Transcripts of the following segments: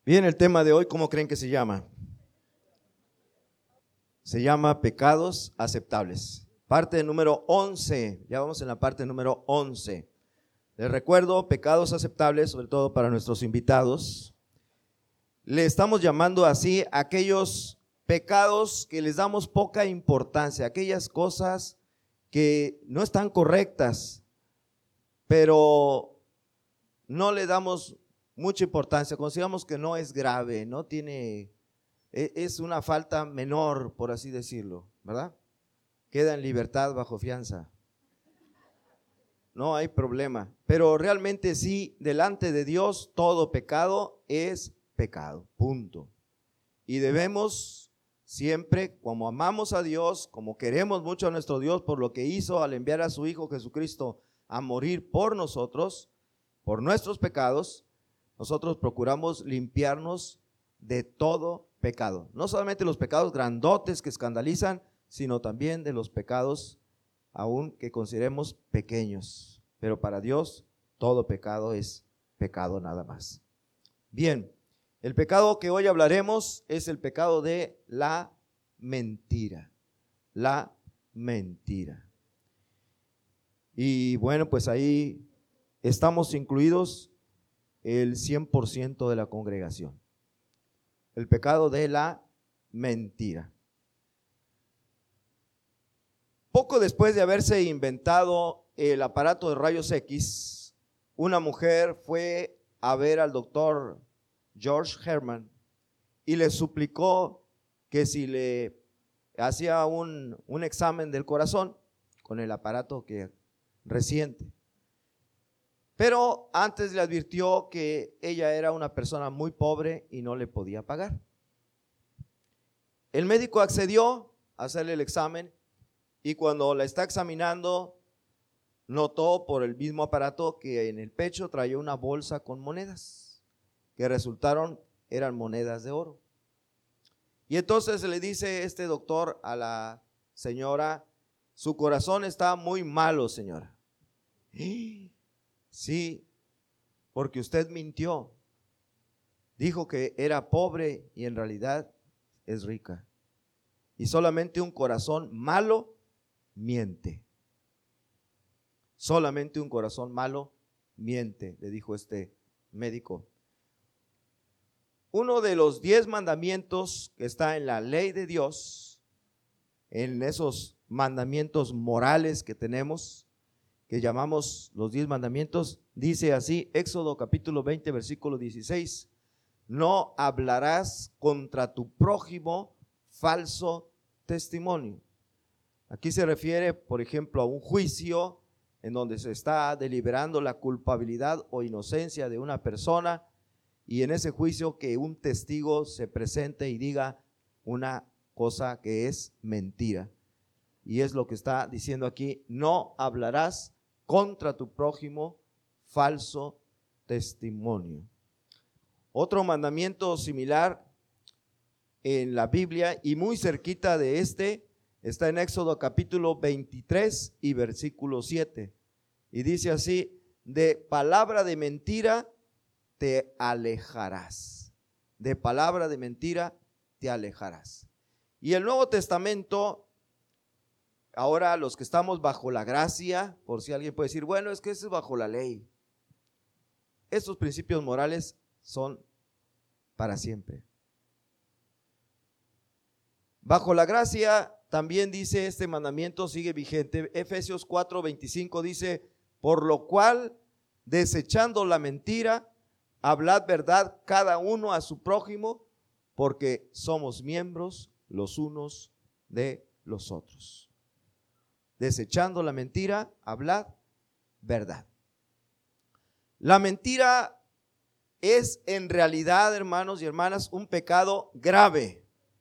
Bien, el tema de hoy, ¿cómo creen que se llama? Se llama pecados aceptables. Parte número 11, ya vamos en la parte número 11. Les recuerdo, pecados aceptables, sobre todo para nuestros invitados. Le estamos llamando así a aquellos pecados que les damos poca importancia, aquellas cosas que no están correctas, pero no le damos mucha importancia, consideramos que no es grave, no tiene, es una falta menor, por así decirlo, ¿verdad? Queda en libertad bajo fianza. No hay problema, pero realmente sí, delante de Dios todo pecado es pecado, punto. Y debemos siempre, como amamos a Dios, como queremos mucho a nuestro Dios por lo que hizo al enviar a su Hijo Jesucristo a morir por nosotros, por nuestros pecados, nosotros procuramos limpiarnos de todo pecado. No solamente los pecados grandotes que escandalizan, sino también de los pecados aún que consideremos pequeños. Pero para Dios todo pecado es pecado nada más. Bien, el pecado que hoy hablaremos es el pecado de la mentira. La mentira. Y bueno, pues ahí estamos incluidos el 100% de la congregación. El pecado de la mentira. Poco después de haberse inventado el aparato de rayos X, una mujer fue a ver al doctor George Herman y le suplicó que si le hacía un examen del corazón con el aparato que reciente. Pero antes le advirtió que ella era una persona muy pobre y no le podía pagar. El médico accedió a hacerle el examen y cuando la está examinando, notó por el mismo aparato que en el pecho traía una bolsa con monedas, que eran monedas de oro. Y entonces le dice este doctor a la señora: su corazón está muy malo, señora. Sí, porque usted mintió. Dijo que era pobre y en realidad es rica. Y solamente un corazón malo miente. Solamente un corazón malo miente, le dijo este médico. Uno de los 10 mandamientos que está en la ley de Dios, en esos mandamientos morales que tenemos, que llamamos los 10 mandamientos, dice así, Éxodo capítulo 20, versículo 16, no hablarás contra tu prójimo falso testimonio. Aquí se refiere, por ejemplo, a un juicio en donde se está deliberando la culpabilidad o inocencia de una persona, y en ese juicio que un testigo se presente y diga una cosa que es mentira. Y es lo que está diciendo aquí, no hablarás contra tu prójimo falso testimonio. Otro mandamiento similar en la Biblia y muy cerquita de este está en Éxodo capítulo 23 y versículo 7. Y dice así, de palabra de mentira te alejarás. De palabra de mentira te alejarás. Y el Nuevo Testamento, ahora los que estamos bajo la gracia, por si alguien puede decir, bueno, es que eso es bajo la ley. Estos principios morales son para siempre. Bajo la gracia también dice este mandamiento, sigue vigente. Efesios 4:25 dice, por lo cual, desechando la mentira, hablad verdad cada uno a su prójimo, porque somos miembros los unos de los otros. Desechando la mentira, hablad verdad. La mentira es en realidad, hermanos y hermanas, un pecado grave.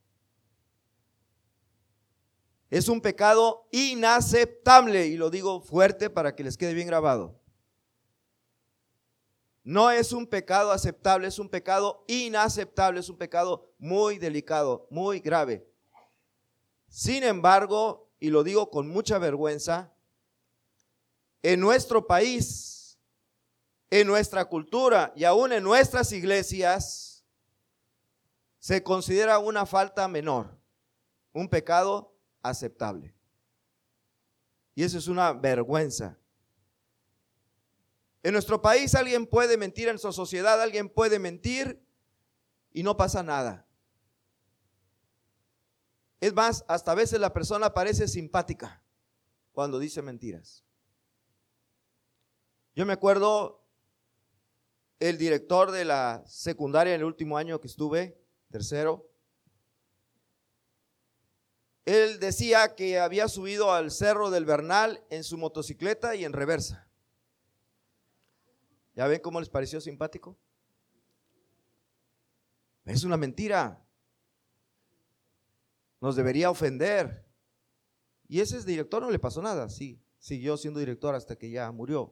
Es un pecado inaceptable, y lo digo fuerte para que les quede bien grabado. No es un pecado aceptable, es un pecado inaceptable, es un pecado muy delicado, muy grave. Sin embargo, y lo digo con mucha vergüenza, en nuestro país, en nuestra cultura y aún en nuestras iglesias, se considera una falta menor, un pecado aceptable. Y eso es una vergüenza. En nuestro país alguien puede mentir, en nuestra sociedad alguien puede mentir y no pasa nada. Es más, hasta a veces la persona parece simpática cuando dice mentiras. Yo me acuerdo, el director de la secundaria en el último año que estuve, tercero, él decía que había subido al Cerro del Bernal en su motocicleta y en reversa. ¿Ya ven cómo les pareció simpático? Es una mentira. Nos debería ofender. Y ese director no le pasó nada, sí, siguió siendo director hasta que ya murió.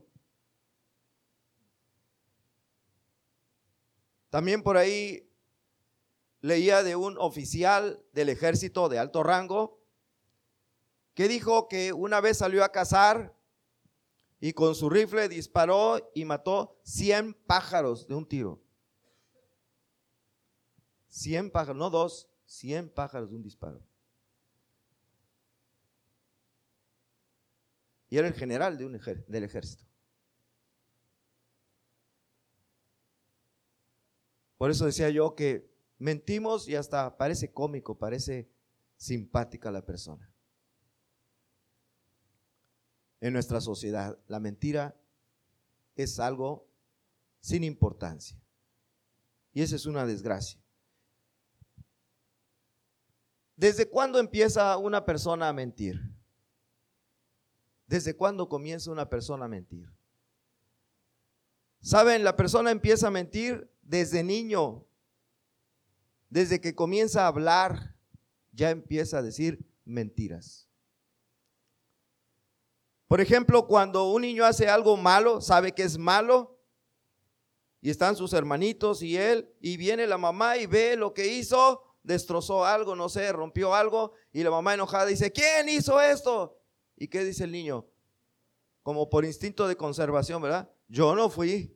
También por ahí leía de un oficial del ejército de alto rango que dijo que una vez salió a cazar y con su rifle disparó y mató 100 pájaros de un tiro. 100 pájaros, no dos, 100 pájaros de un disparo. Y era el general del ejército. Por eso decía yo que mentimos y hasta parece cómico, parece simpática la persona. En nuestra sociedad, la mentira es algo sin importancia. Y esa es una desgracia. ¿Desde cuándo empieza una persona a mentir? ¿Desde cuándo comienza una persona a mentir? ¿Saben? La persona empieza a mentir desde niño. Desde que comienza a hablar, ya empieza a decir mentiras. Por ejemplo, cuando un niño hace algo malo, sabe que es malo, y están sus hermanitos y él, y viene la mamá y ve lo que hizo, destrozó algo, no sé, rompió algo, y la mamá enojada dice, ¿quién hizo esto? ¿Y qué dice el niño? Como por instinto de conservación, ¿verdad? Yo no fui.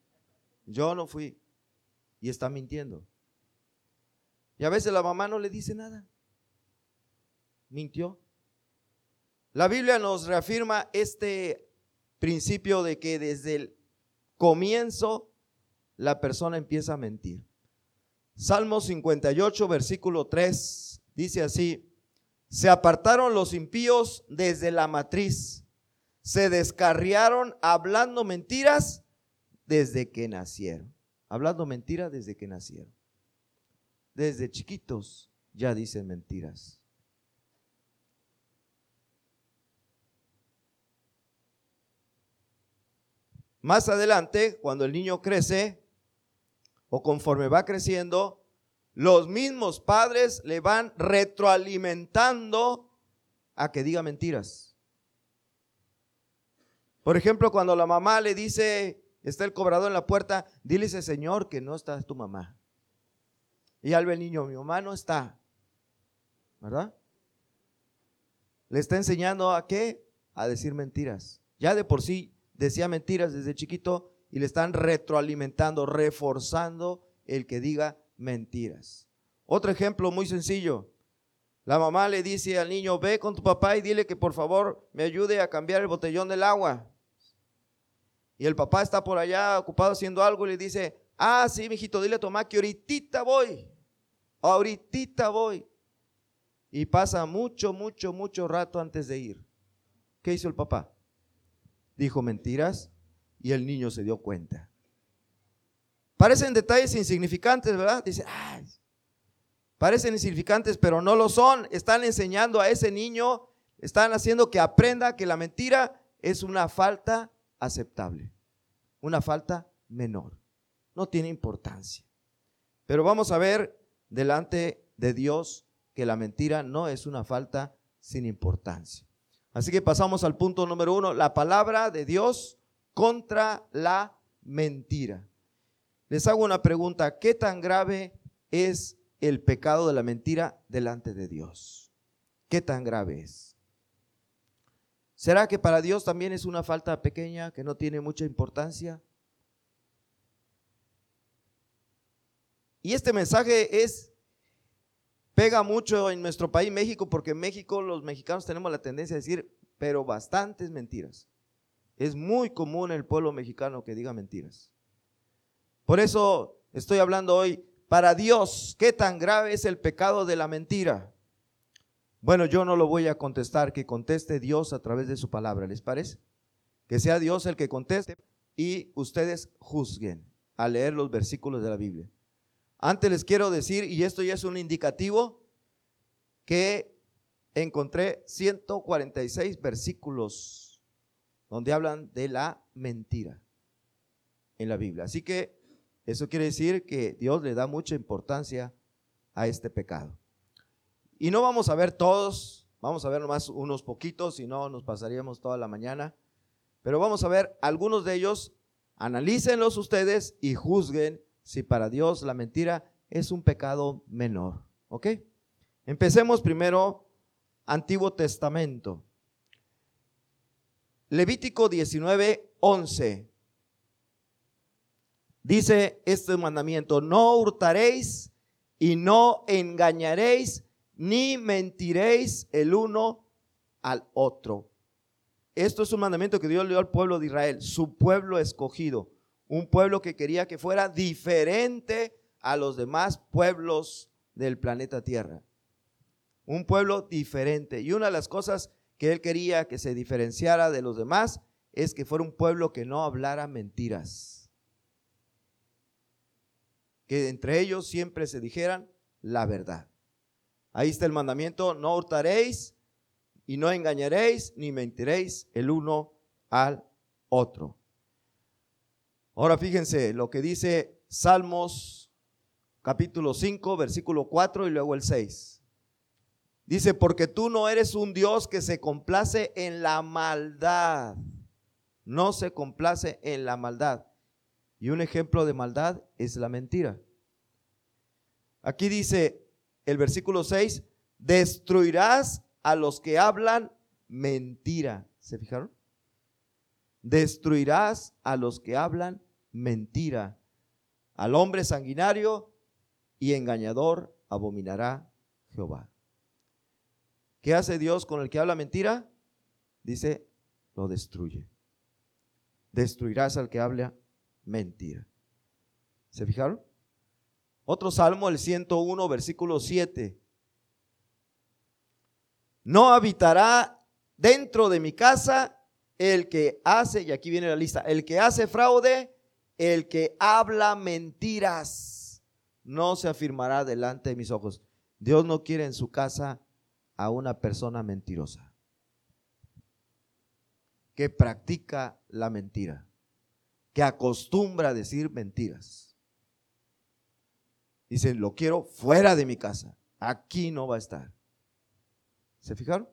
Y está mintiendo. Y a veces la mamá no le dice nada. Mintió. La Biblia nos reafirma este principio de que desde el comienzo la persona empieza a mentir. Salmo 58, versículo 3, dice así: se apartaron los impíos desde la matriz, se descarriaron hablando mentiras desde que nacieron. Hablando mentiras desde que nacieron. Desde chiquitos ya dicen mentiras. Más adelante, cuando el niño crece o conforme va creciendo, los mismos padres le van retroalimentando a que diga mentiras. Por ejemplo, cuando la mamá le dice, está el cobrador en la puerta, dile a ese señor que no está tu mamá. Y ya ve el niño, mi mamá no está, ¿verdad? Le está enseñando a qué, a decir mentiras. Ya de por sí decía mentiras desde chiquito y le están retroalimentando, reforzando el que diga mentiras. Otro ejemplo muy sencillo. La mamá le dice al niño, ve con tu papá y dile que por favor me ayude a cambiar el botellón del agua. Y el papá está por allá ocupado haciendo algo y le dice, sí, mijito, dile a tu mamá que ahorita voy. Y pasa mucho rato antes de ir. ¿Qué hizo el papá? Dijo mentiras y el niño se dio cuenta. Parecen detalles insignificantes, ¿verdad? Dice, parecen insignificantes, pero no lo son. Están enseñando a ese niño, están haciendo que aprenda que la mentira es una falta aceptable, una falta menor. No tiene importancia. Pero vamos a ver delante de Dios que la mentira no es una falta sin importancia. Así que pasamos al punto número 1, la palabra de Dios contra la mentira. Les hago una pregunta, ¿qué tan grave es el pecado de la mentira delante de Dios? ¿Qué tan grave es? ¿Será que para Dios también es una falta pequeña que no tiene mucha importancia? Y este mensaje es pega mucho en nuestro país, México, porque en México los mexicanos tenemos la tendencia a decir, pero bastantes mentiras. Es muy común en el pueblo mexicano que diga mentiras. Por eso estoy hablando hoy, para Dios, ¿qué tan grave es el pecado de la mentira? Bueno, yo no lo voy a contestar, que conteste Dios a través de su palabra, ¿les parece? Que sea Dios el que conteste y ustedes juzguen al leer los versículos de la Biblia. Antes les quiero decir, y esto ya es un indicativo, que encontré 146 versículos donde hablan de la mentira en la Biblia. Así que eso quiere decir que Dios le da mucha importancia a este pecado. Y no vamos a ver todos, vamos a ver nomás unos poquitos, si no nos pasaríamos toda la mañana. Pero vamos a ver algunos de ellos, analícenlos ustedes y juzguen si para Dios la mentira es un pecado menor. ¿Ok? Empecemos primero, Antiguo Testamento. Levítico 19:11. Dice este mandamiento: no hurtaréis y no engañaréis ni mentiréis el uno al otro. Esto es un mandamiento que Dios le dio al pueblo de Israel, su pueblo escogido, un pueblo que quería que fuera diferente a los demás pueblos del planeta Tierra. Un pueblo diferente. Y una de las cosas que él quería que se diferenciara de los demás es que fuera un pueblo que no hablara mentiras. Que entre ellos siempre se dijeran la verdad. Ahí está el mandamiento: no hurtaréis y no engañaréis ni mentiréis el uno al otro. Ahora fíjense lo que dice Salmos capítulo 5, versículo 4 y luego el 6. Dice: porque tú no eres un Dios que se complace en la maldad. No se complace en la maldad. Y un ejemplo de maldad es la mentira. Aquí dice el versículo 6: destruirás a los que hablan mentira. ¿Se fijaron? Destruirás a los que hablan mentira. Al hombre sanguinario y engañador abominará Jehová. ¿Qué hace Dios con el que habla mentira? Dice, lo destruye. Destruirás al que habla mentira. ¿Se fijaron? Otro salmo, el 101, versículo 7. No habitará dentro de mi casa el que hace, y aquí viene la lista, el que hace fraude, el que habla mentiras, no se afirmará delante de mis ojos. Dios no quiere en su casa a una persona mentirosa, que practica la mentira, que acostumbra a decir mentiras. Dice, lo quiero fuera de mi casa, aquí no va a estar. ¿Se fijaron?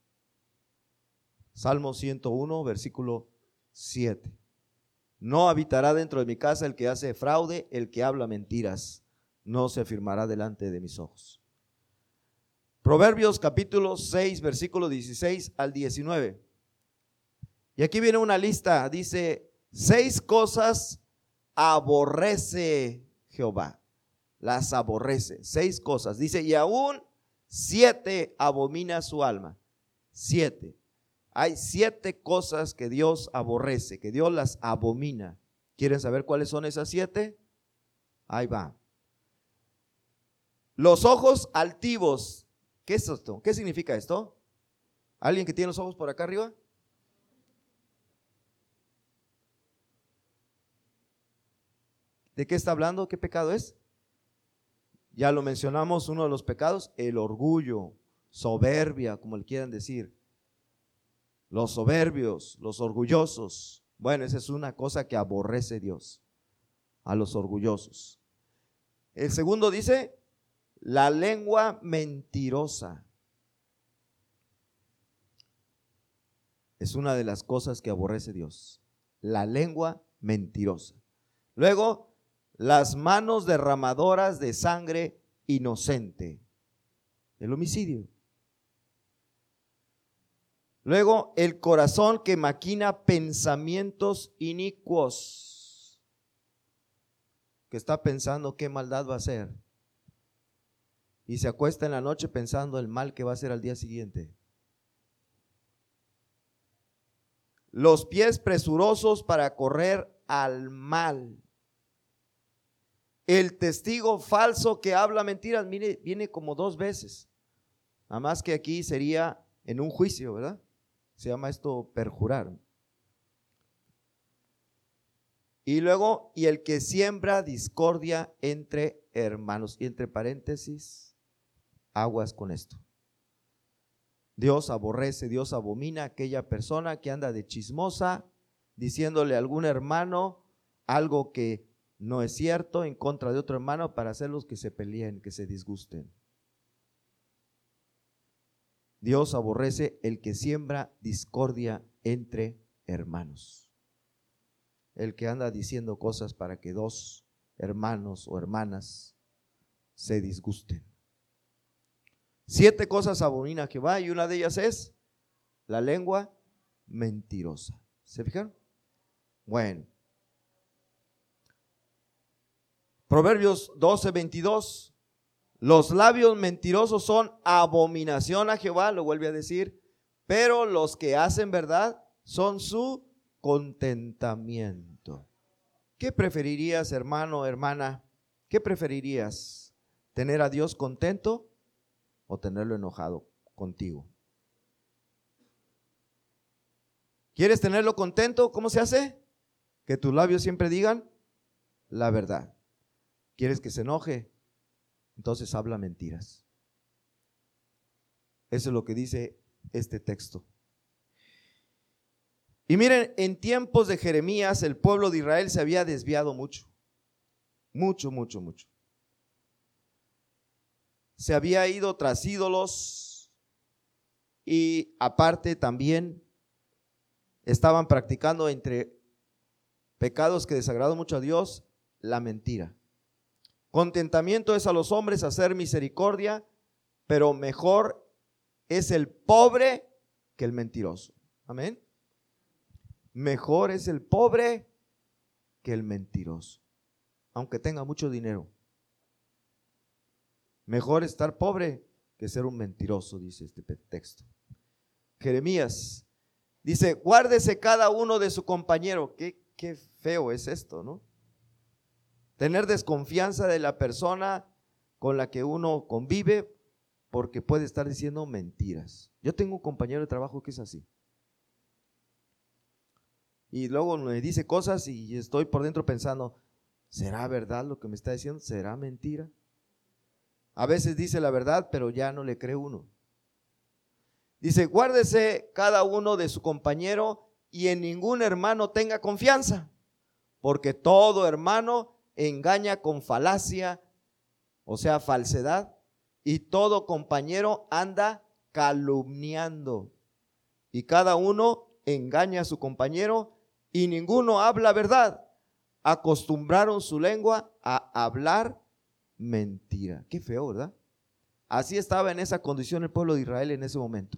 Salmo 101, versículo 7. No habitará dentro de mi casa el que hace fraude, el que habla mentiras, no se afirmará delante de mis ojos. Proverbios capítulo 6, versículo 16 al 19. Y aquí viene una lista, dice, 6 cosas aborrece Jehová. Las aborrece, 6 cosas. Dice, y aún 7 abomina su alma. 7. Hay 7 cosas que Dios aborrece, que Dios las abomina. ¿Quieren saber cuáles son esas 7? Ahí va. Los ojos altivos. ¿Qué es esto? ¿Qué significa esto? ¿Alguien que tiene los ojos por acá arriba? ¿De qué está hablando? ¿Qué pecado es? Ya lo mencionamos, uno de los pecados, el orgullo, soberbia, como le quieran decir. Los soberbios, los orgullosos. Bueno, esa es una cosa que aborrece Dios, a los orgullosos. El segundo dice, la lengua mentirosa. Es una de las cosas que aborrece Dios, la lengua mentirosa. Luego, las manos derramadoras de sangre inocente, el homicidio. Luego, el corazón que maquina pensamientos inicuos, que está pensando qué maldad va a hacer. y se acuesta en la noche pensando el mal que va a hacer al día siguiente. Los pies presurosos para correr al mal. El testigo falso que habla mentiras, mire, viene como 2 veces. Nada más que aquí sería en un juicio, ¿verdad? Se llama esto perjurar. Y luego, y el que siembra discordia entre hermanos. Y entre paréntesis, aguas con esto. Dios aborrece, Dios abomina a aquella persona que anda de chismosa, diciéndole a algún hermano algo que no es cierto en contra de otro hermano para hacerlos que se peleen, que se disgusten. Dios aborrece el que siembra discordia entre hermanos. El que anda diciendo cosas para que 2 hermanos o hermanas se disgusten. 7 cosas abomina Jehová y una de ellas es la lengua mentirosa. ¿Se fijaron? Bueno. Proverbios 12:22. Los labios mentirosos son abominación a Jehová, lo vuelve a decir, pero los que hacen verdad son su contentamiento. ¿Qué preferirías, hermano, hermana? ¿Qué preferirías? ¿Tener a Dios contento o tenerlo enojado contigo? ¿Quieres tenerlo contento? ¿Cómo se hace? Que tus labios siempre digan la verdad. ¿Quieres que se enoje? Entonces habla mentiras. Eso es lo que dice este texto. Y miren, en tiempos de Jeremías el pueblo de Israel se había desviado mucho. Mucho. Se había ido tras ídolos y aparte también estaban practicando entre pecados que desagradan mucho a Dios, la mentira. Contentamiento es a los hombres hacer misericordia, pero mejor es el pobre que el mentiroso. Amén. Mejor es el pobre que el mentiroso, aunque tenga mucho dinero. Mejor estar pobre que ser un mentiroso, dice este texto. Jeremías dice, guárdese cada uno de su compañero. Qué feo es esto, ¿no? Tener desconfianza de la persona con la que uno convive porque puede estar diciendo mentiras. Yo tengo un compañero de trabajo que es así. Y luego me dice cosas y estoy por dentro pensando, ¿será verdad lo que me está diciendo? ¿Será mentira? A veces dice la verdad, pero ya no le cree uno. Dice, guárdese cada uno de su compañero y en ningún hermano tenga confianza, porque todo hermano engaña con falacia, o sea, falsedad, y todo compañero anda calumniando. Y cada uno engaña a su compañero y ninguno habla verdad. Acostumbraron su lengua a hablar mentira. Qué feo, ¿verdad? Así estaba en esa condición el pueblo de Israel en ese momento.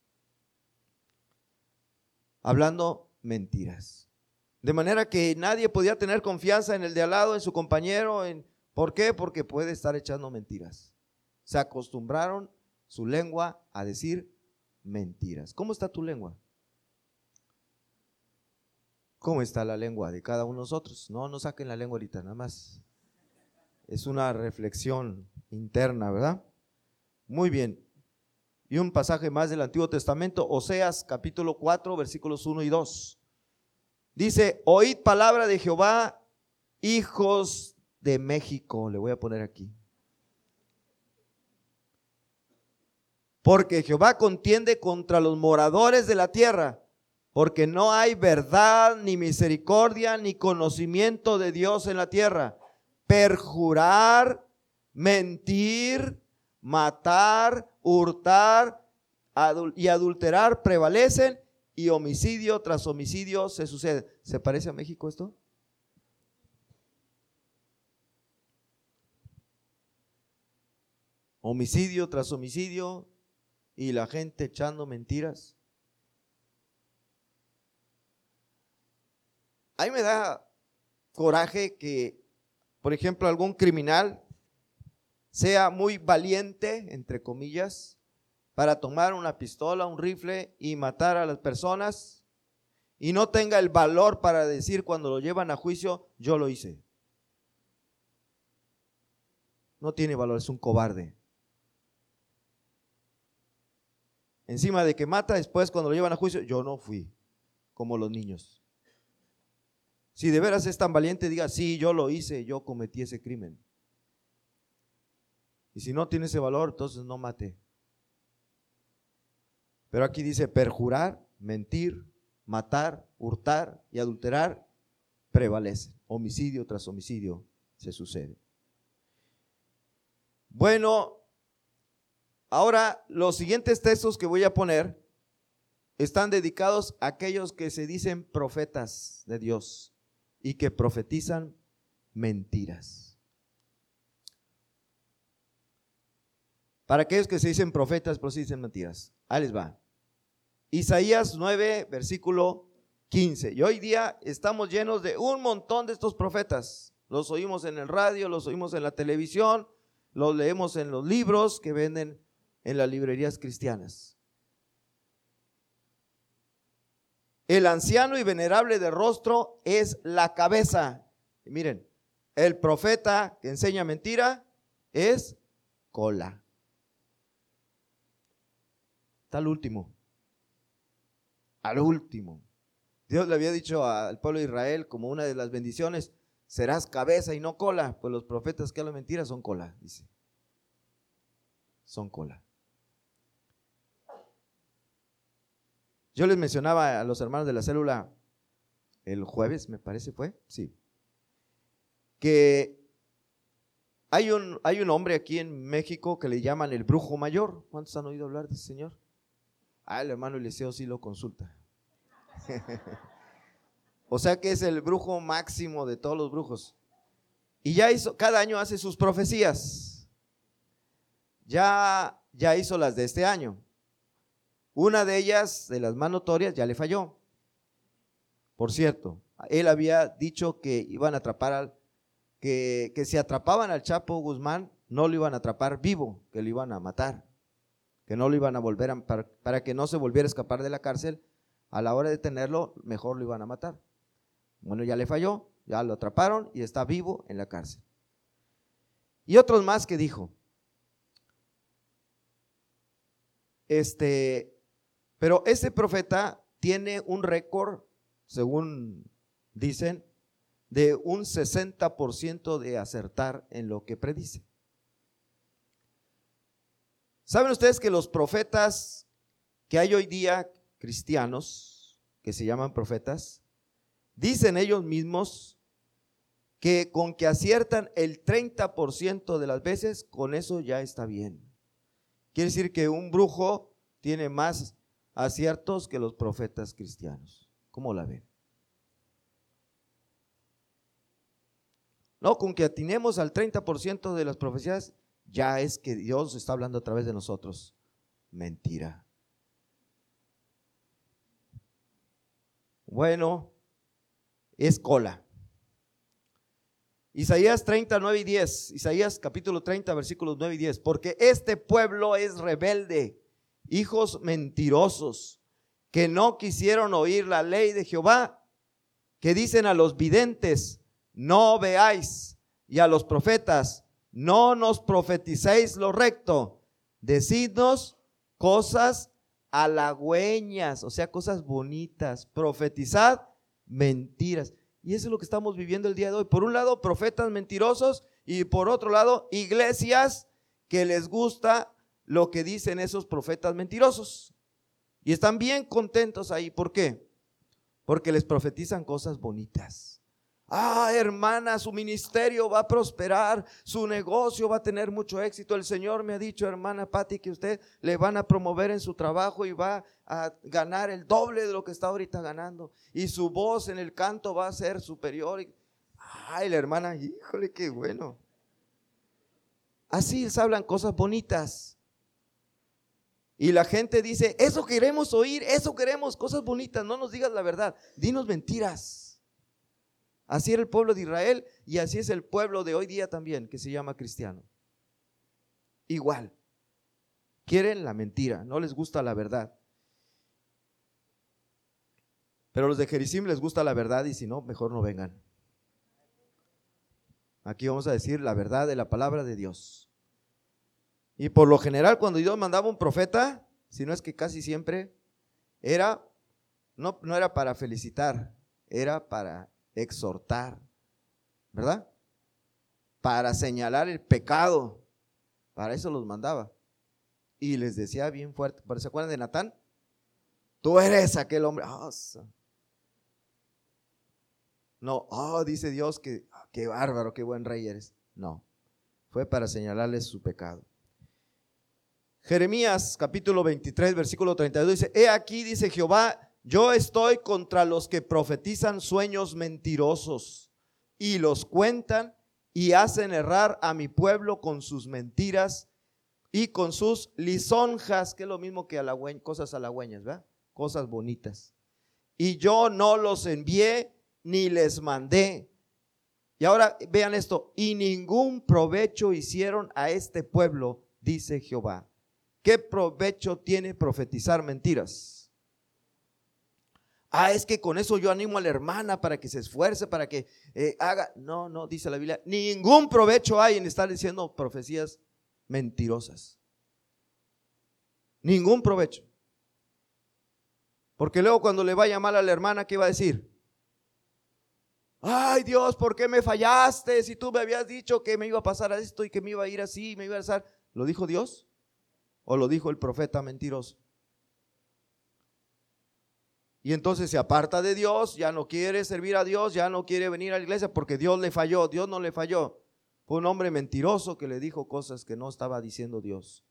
Hablando mentiras. De manera que nadie podía tener confianza en el de al lado, en su compañero. ¿Por qué? Porque puede estar echando mentiras. Se acostumbraron su lengua a decir mentiras. ¿Cómo está tu lengua? ¿Cómo está la lengua de cada uno de nosotros? No saquen la lengua ahorita, nada más. Es una reflexión interna, ¿verdad? Muy bien. Y un pasaje más del Antiguo Testamento, Oseas capítulo 4, versículos 1 y 2. Dice, oíd palabra de Jehová, hijos de México. Le voy a poner aquí. Porque Jehová contiende contra los moradores de la tierra, porque no hay verdad, ni misericordia, ni conocimiento de Dios en la tierra. Perjurar, mentir, matar, hurtar y adulterar prevalecen, y homicidio tras homicidio se sucede. ¿Se parece a México esto? Homicidio tras homicidio y la gente echando mentiras. A mí me da coraje que, por ejemplo, algún criminal sea muy valiente, entre comillas, para tomar una pistola, un rifle y matar a las personas, y no tenga el valor para decir cuando lo llevan a juicio, yo lo hice. No tiene valor, es un cobarde. Encima de que mata, después cuando lo llevan a juicio, yo no fui, como los niños. Si de veras es tan valiente, diga, sí, yo lo hice, yo cometí ese crimen. Y si no tiene ese valor, entonces no mate. Pero aquí dice perjurar, mentir, matar, hurtar y adulterar prevalece. Homicidio tras homicidio se sucede. Bueno, ahora los siguientes textos que voy a poner están dedicados a aquellos que se dicen profetas de Dios y que profetizan mentiras. Para aquellos que se dicen profetas, pero se dicen mentiras. Ahí les va. Isaías 9, versículo 15. Y hoy día estamos llenos de un montón de estos profetas. Los oímos en el radio, los oímos en la televisión, los leemos en los libros que venden en las librerías cristianas. El anciano y venerable de rostro es la cabeza. Y miren, el profeta que enseña mentira es cola. Está al último. Al último. Dios le había dicho al pueblo de Israel como una de las bendiciones, serás cabeza y no cola. Pues los profetas que hablan mentiras son cola, dice. Son cola. Yo les mencionaba a los hermanos de la célula el jueves, me parece fue, sí, que hay un hombre aquí en México que le llaman el brujo mayor. ¿Cuántos han oído hablar de ese señor? El hermano Eliseo sí lo consulta. O sea que es el brujo máximo de todos los brujos. Y cada año hace sus profecías. Ya hizo las de este año. Una de ellas, de las más notorias, ya le falló. Por cierto, él había dicho que iban a atrapar que si atrapaban al Chapo Guzmán, no lo iban a atrapar vivo, que lo iban a matar, que no lo iban a volver para que no se volviera a escapar de la cárcel. A la hora de tenerlo, mejor lo iban a matar. Bueno, ya le falló, ya lo atraparon y está vivo en la cárcel. Y otros más que dijo. Pero ese profeta tiene un récord, según dicen, de un 60% de acertar en lo que predice. ¿Saben ustedes que los profetas que hay hoy día, cristianos, que se llaman profetas, dicen ellos mismos que con que aciertan el 30% de las veces, con eso ya está bien? Quiere decir que un brujo tiene más aciertos que los profetas cristianos. ¿Cómo la ven? No, con que atinemos al 30% de las profecías, ya es que Dios está hablando a través de nosotros. Mentira. Bueno, es cola. Isaías 30, 9 y 10. Isaías capítulo 30, versículos 9 y 10. Porque este pueblo es rebelde, hijos mentirosos, que no quisieron oír la ley de Jehová, que dicen a los videntes, no veáis, y a los profetas, no nos profeticéis lo recto, decidnos cosas halagüeñas, o sea, cosas bonitas, profetizad mentiras. Y eso es lo que estamos viviendo el día de hoy. Por un lado, profetas mentirosos, y por otro lado, iglesias que les gusta lo que dicen esos profetas mentirosos. Y están bien contentos ahí. ¿Por qué? Porque les profetizan cosas bonitas. Hermana, su ministerio va a prosperar, su negocio va a tener mucho éxito. El Señor me ha dicho, hermana Pati, que usted le van a promover en su trabajo y va a ganar el doble de lo que está ahorita ganando. Y su voz en el canto va a ser superior. La hermana, híjole, qué bueno. Así les hablan cosas bonitas. Y la gente dice, eso queremos oír, eso queremos, cosas bonitas, no nos digas la verdad, dinos mentiras. Así era el pueblo de Israel y así es el pueblo de hoy día también, que se llama cristiano. igual. Quieren la mentira, no les gusta la verdad. Pero los de Gerizim les gusta la verdad y si no, mejor no vengan. Aquí vamos a decir la verdad de la palabra de Dios. Y por lo general cuando Dios mandaba un profeta, si no es que casi siempre, no era para felicitar, era para exhortar, ¿verdad? Para señalar el pecado, para eso los mandaba. Y les decía bien fuerte, ¿se acuerdan de Natán? Tú eres aquel hombre. No, dice Dios que qué bárbaro, qué buen rey eres. No, fue para señalarles su pecado. Jeremías capítulo 23 versículo 32 dice: he aquí, dice Jehová, yo estoy contra los que profetizan sueños mentirosos y los cuentan y hacen errar a mi pueblo con sus mentiras y con sus lisonjas, que es lo mismo que cosas halagüeñas, ¿verdad? Cosas bonitas. Y yo no los envié ni les mandé. Y ahora vean esto: y ningún provecho hicieron a este pueblo, dice Jehová. ¿Qué provecho tiene profetizar mentiras? Es que con eso yo animo a la hermana para que se esfuerce, para que haga. No, dice la Biblia, ningún provecho hay en estar diciendo profecías mentirosas. Ningún provecho. Porque luego cuando le vaya mal a la hermana, ¿qué va a decir? Ay, Dios, ¿por qué me fallaste? Si tú me habías dicho que me iba a pasar esto y que me iba a ir así, me iba a hacer. ¿Lo dijo Dios? ¿O lo dijo el profeta mentiroso? Y entonces se aparta de Dios, ya no quiere servir a Dios, ya no quiere venir a la iglesia porque Dios le falló. Dios no le falló. Fue un hombre mentiroso que le dijo cosas que no estaba diciendo Dios.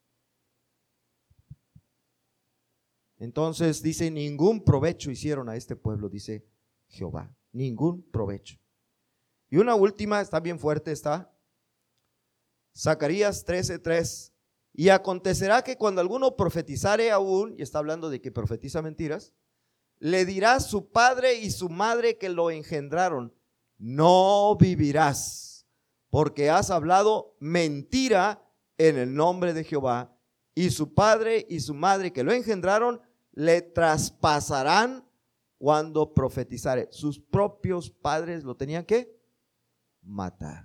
Entonces dice: ningún provecho hicieron a este pueblo, dice Jehová. Ningún provecho. Y una última, está bien fuerte, está Zacarías 13:3. Y acontecerá que cuando alguno profetizare aún, y está hablando de que profetiza mentiras, le dirá su padre y su madre que lo engendraron: no vivirás, porque has hablado mentira en el nombre de Jehová. Y su padre y su madre que lo engendraron le traspasarán cuando profetizare. Sus propios padres lo tenían que matar.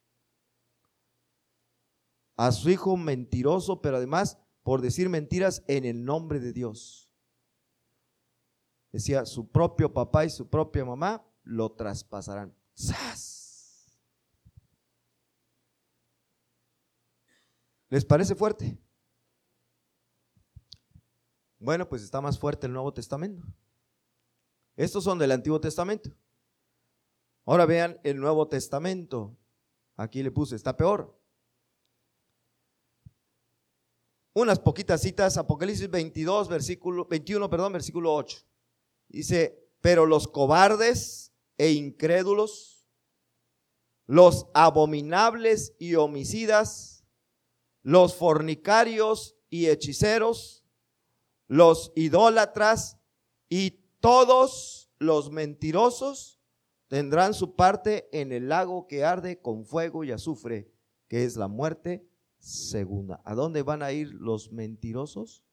A su hijo mentiroso, pero además por decir mentiras en el nombre de Dios. Decía, su propio papá y su propia mamá lo traspasarán. ¡Sas! ¿Les parece fuerte? Bueno, pues está más fuerte el Nuevo Testamento. Estos son del Antiguo Testamento. Ahora vean el Nuevo Testamento. Aquí le puse, está peor. Unas poquitas citas, Apocalipsis 21, versículo 8. Dice: pero los cobardes e incrédulos, los abominables y homicidas, los fornicarios y hechiceros, los idólatras y todos los mentirosos tendrán su parte en el lago que arde con fuego y azufre, que es la muerte segunda. ¿A dónde van a ir los mentirosos?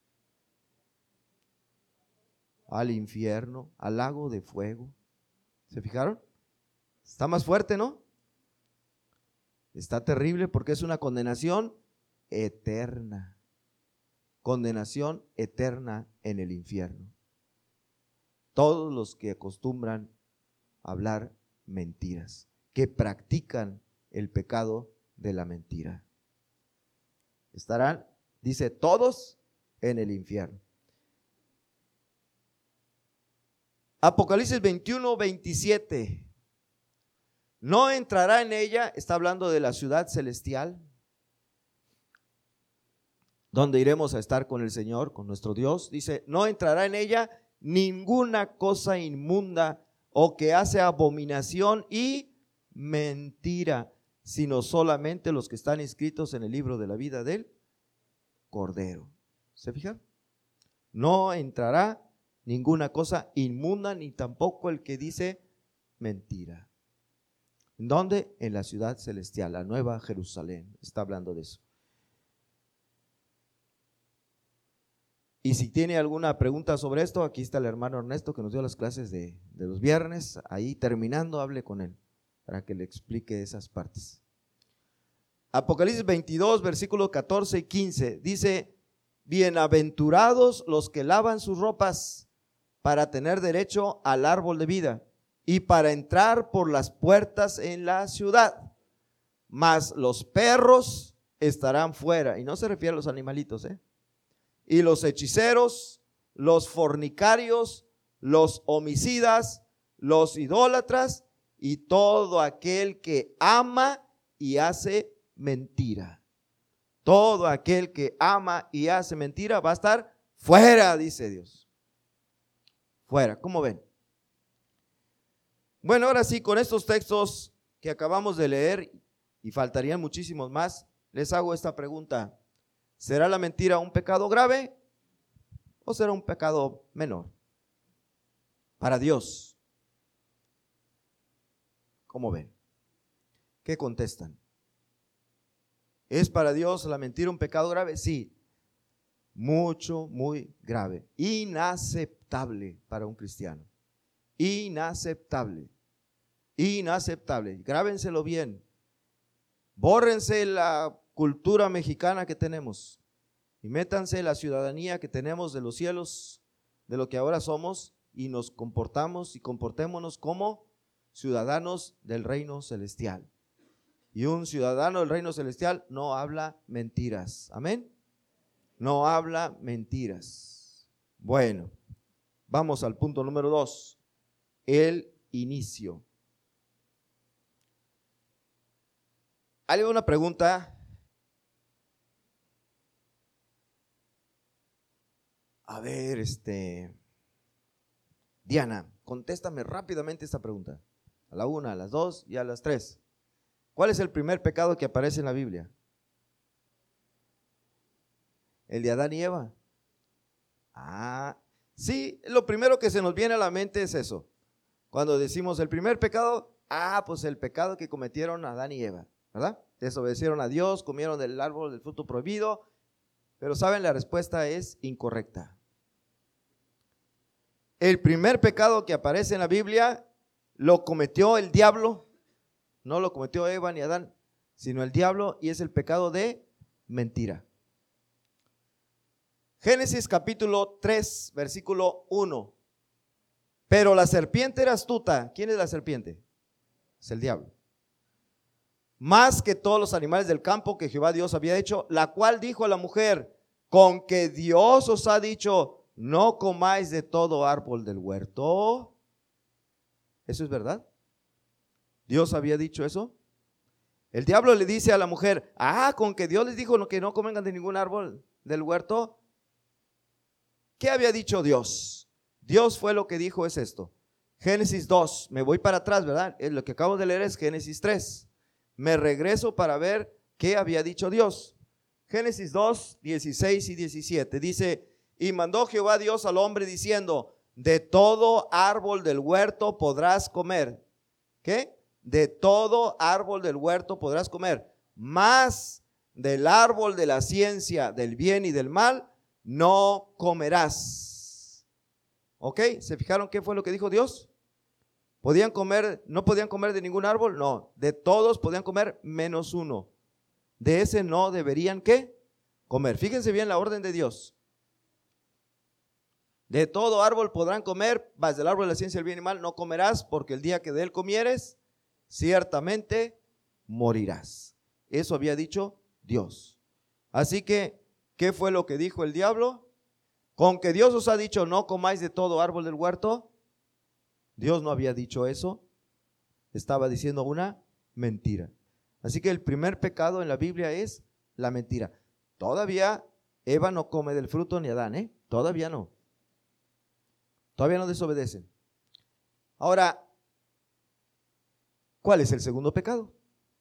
Al infierno, al lago de fuego. ¿Se fijaron? Está más fuerte, ¿no? Está terrible porque es una condenación eterna. Condenación eterna en el infierno. Todos los que acostumbran a hablar mentiras, que practican el pecado de la mentira, estarán, dice, todos en el infierno. Apocalipsis 21:27. No entrará en ella, está hablando de la ciudad celestial, donde iremos a estar con el Señor, con nuestro Dios. Dice: no entrará en ella ninguna cosa inmunda o que hace abominación y mentira, sino solamente los que están inscritos en el libro de la vida del Cordero. ¿Se fijan? No entrará ninguna cosa inmunda, ni tampoco el que dice mentira. ¿En dónde? En la ciudad celestial, la nueva Jerusalén. Está hablando de eso. Y si tiene alguna pregunta sobre esto, aquí está el hermano Ernesto que nos dio las clases de los viernes. Ahí terminando, hable con él para que le explique esas partes. Apocalipsis 22, versículos 14 y 15, dice: bienaventurados los que lavan sus ropas para tener derecho al árbol de vida y para entrar por las puertas en la ciudad. Mas los perros estarán fuera. Y no se refiere a los animalitos, y los hechiceros, los fornicarios, los homicidas, los idólatras y todo aquel que ama y hace mentira. Todo aquel que ama y hace mentira va a estar fuera, dice Dios. Fuera, ¿cómo ven? Bueno, ahora sí, con estos textos que acabamos de leer, y faltarían muchísimos más, les hago esta pregunta: ¿será la mentira un pecado grave o será un pecado menor para Dios? ¿Cómo ven? ¿Qué contestan? ¿Es para Dios la mentira un pecado grave? Sí, mucho, muy grave, inaceptable para un cristiano, inaceptable, inaceptable. Grábenselo bien, bórrense la cultura mexicana que tenemos y métanse la ciudadanía que tenemos de los cielos, de lo que ahora somos, y nos comportamos y comportémonos como ciudadanos del reino celestial. Y un ciudadano del reino celestial no habla mentiras. Amén. No habla mentiras. Bueno, vamos al punto número 2. El inicio. ¿Hay una pregunta? A ver, Diana, contéstame rápidamente esta pregunta. A la 1, a las 2 y a las 3. ¿Cuál es el primer pecado que aparece en la Biblia? El de Adán y Eva. Sí, lo primero que se nos viene a la mente es eso. Cuando decimos el primer pecado, pues el pecado que cometieron Adán y Eva, ¿verdad? Desobedecieron a Dios, comieron del árbol del fruto prohibido, pero ¿saben? La respuesta es incorrecta. El primer pecado que aparece en la Biblia lo cometió el diablo. No lo cometió Eva ni Adán, sino el diablo, y es el pecado de mentira. Génesis capítulo 3, versículo 1. Pero la serpiente era astuta. ¿Quién es la serpiente? Es el diablo. Más que todos los animales del campo que Jehová Dios había hecho, la cual dijo a la mujer: con que Dios os ha dicho, no comáis de todo árbol del huerto. ¿Eso es verdad? ¿Dios había dicho eso? El diablo le dice a la mujer: con que Dios les dijo que no coman de ningún árbol del huerto. ¿Qué había dicho Dios? Dios fue lo que dijo es esto. Génesis 2, me voy para atrás, ¿verdad? Lo que acabo de leer es Génesis 3. Me regreso para ver qué había dicho Dios. Génesis 2, 16 y 17. Dice: y mandó Jehová Dios al hombre diciendo: de todo árbol del huerto podrás comer. ¿Qué? De todo árbol del huerto podrás comer, mas del árbol de la ciencia del bien y del mal no comerás. ¿Ok? ¿Se fijaron qué fue lo que dijo Dios? ¿Podían comer? ¿No podían comer de ningún árbol? No, de todos podían comer menos uno. De ese no deberían, ¿qué? Comer. Fíjense bien la orden de Dios. De todo árbol podrán comer, mas del árbol de la ciencia del bien y mal no comerás, porque el día que de él comieres, ciertamente morirás. Eso había dicho Dios. Así que, ¿qué fue lo que dijo el diablo? Con que Dios os ha dicho no comáis de todo árbol del huerto. Dios no había dicho eso. Estaba diciendo una mentira. Así que el primer pecado en la Biblia es la mentira. Todavía Eva no come del fruto ni Adán, todavía no. Todavía no desobedecen. Ahora, ¿cuál es el segundo pecado?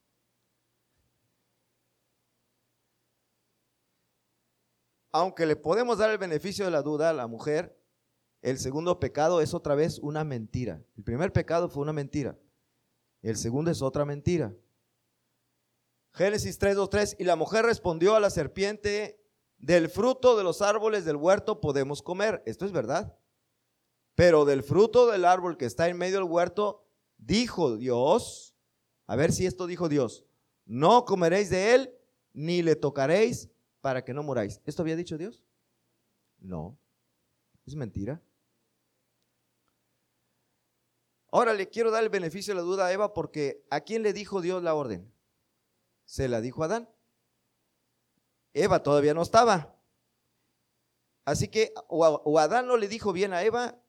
Aunque le podemos dar el beneficio de la duda a la mujer, el segundo pecado es otra vez una mentira. El primer pecado fue una mentira. El segundo es otra mentira. Génesis 3:2-3. Y la mujer respondió a la serpiente del fruto de los árboles del huerto podemos comer. Esto es verdad. Pero del fruto del árbol que está en medio del huerto, dijo Dios, a ver si esto dijo Dios, no comeréis de él, ni le tocaréis para que no muráis. ¿Esto había dicho Dios? No, es mentira. Ahora le quiero dar el beneficio de la duda a Eva, porque ¿a quién le dijo Dios la orden? Se la dijo a Adán. Eva todavía no estaba. Así que o Adán no le dijo bien a Eva,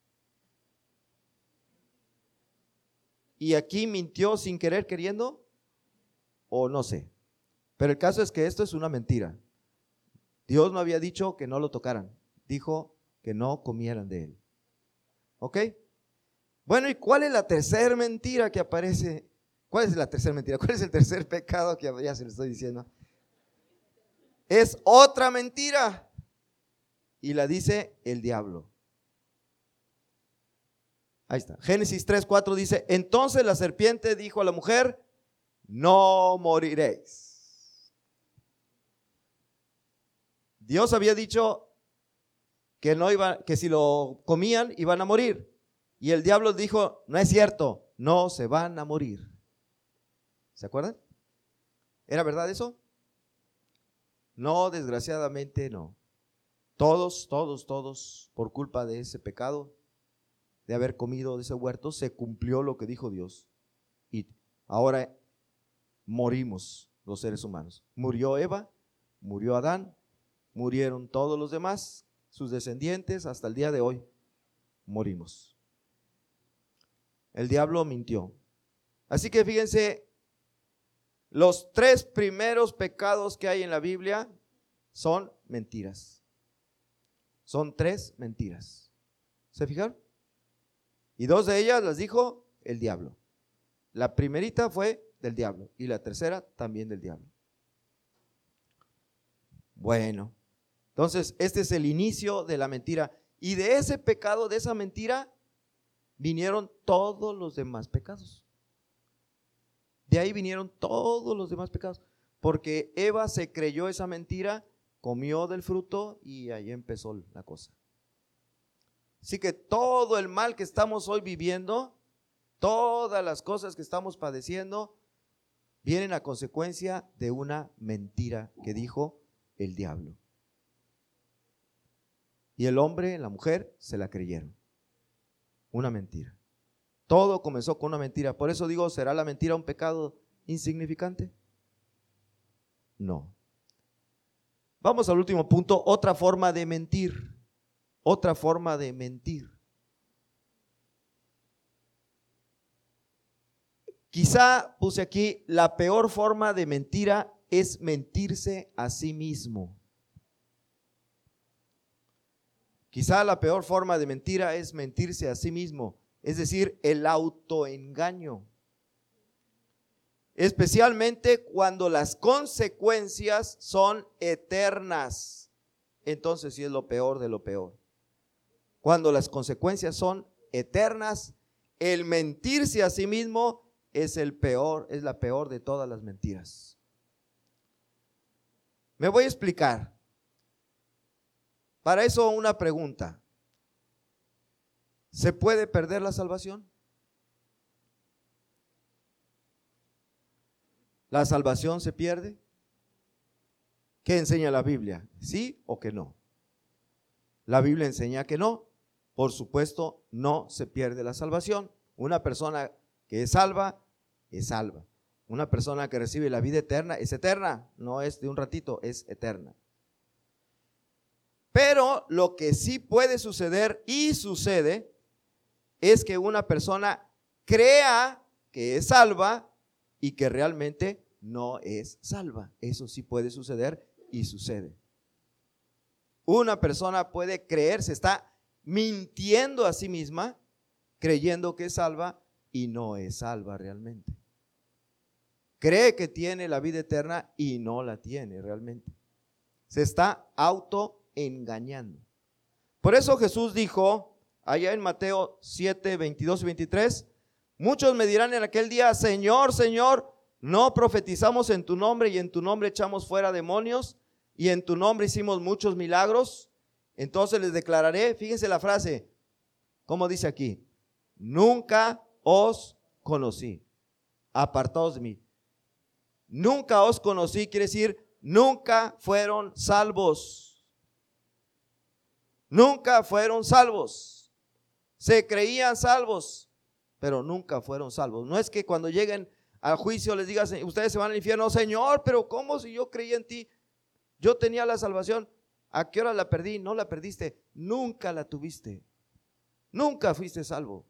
y aquí mintió sin querer queriendo, o no sé. Pero el caso es que esto es una mentira. Dios no había dicho que no lo tocaran, dijo que no comieran de él. ¿Ok? Bueno, ¿y cuál es la tercera mentira que aparece? ¿Cuál es la tercera mentira? ¿Cuál es el tercer pecado que ya se lo estoy diciendo? Es otra mentira. Y la dice el diablo. Ahí está. Génesis 3:4 dice, entonces la serpiente dijo a la mujer, no moriréis. Dios había dicho que no iba, que si lo comían iban a morir. Y el diablo dijo, no es cierto, no se van a morir. ¿Se acuerdan? ¿Era verdad eso? No, desgraciadamente no. Todos, por culpa de ese pecado, de haber comido de ese huerto, se cumplió lo que dijo Dios. Y ahora morimos los seres humanos. Murió Eva, murió Adán, murieron todos los demás, sus descendientes, hasta el día de hoy morimos. El diablo mintió. Así que fíjense, los tres primeros pecados que hay en la Biblia son mentiras. Son tres mentiras. ¿Se fijaron? Y dos de ellas las dijo el diablo. La primerita fue del diablo y la tercera también del diablo. Bueno, entonces este es el inicio de la mentira. Y de ese pecado, de esa mentira, vinieron todos los demás pecados. De ahí vinieron todos los demás pecados. Porque Eva se creyó esa mentira, comió del fruto y ahí empezó la cosa. Así que todo el mal que estamos hoy viviendo, todas las cosas que estamos padeciendo, vienen a consecuencia de una mentira que dijo el diablo. Y el hombre, la mujer, se la creyeron. Una mentira. Todo comenzó con una mentira. Por eso digo, ¿será la mentira un pecado insignificante? No. Vamos al último punto, otra forma de mentir. Otra forma de mentir. Quizá puse aquí, la peor forma de mentira es mentirse a sí mismo. Quizá la peor forma de mentira es mentirse a sí mismo, es decir, el autoengaño. Especialmente cuando las consecuencias son eternas. Entonces sí es lo peor de lo peor. Cuando las consecuencias son eternas, el mentirse a sí mismo es la peor de todas las mentiras. Me voy a explicar. Para eso una pregunta. ¿Se puede perder la salvación? ¿La salvación se pierde? ¿Qué enseña la Biblia? ¿Sí o que no? La Biblia enseña que no. Por supuesto, no se pierde la salvación. Una persona que es salva, es salva. Una persona que recibe la vida eterna, es eterna. No es de un ratito, es eterna. Pero lo que sí puede suceder y sucede es que una persona crea que es salva y que realmente no es salva. Eso sí puede suceder y sucede. Una persona puede creer, se está mintiendo a sí misma, creyendo que es salva y no es salva realmente. Cree que tiene la vida eterna y no la tiene realmente. Se está autoengañando. Por eso Jesús dijo, allá en Mateo 7, 22 y 23, muchos me dirán en aquel día, Señor, Señor, ¿no profetizamos en tu nombre y en tu nombre echamos fuera demonios y en tu nombre hicimos muchos milagros, entonces les declararé, fíjense la frase, ¿cómo dice aquí? Nunca os conocí, apartados de mí. Nunca os conocí quiere decir nunca fueron salvos. Nunca fueron salvos. Se creían salvos, pero nunca fueron salvos. No es que cuando lleguen al juicio les digas, ustedes se van al infierno, Señor, pero ¿cómo si yo creí en ti? Yo tenía la salvación. ¿A qué hora la perdí? No la perdiste, nunca la tuviste. Nunca fuiste salvo.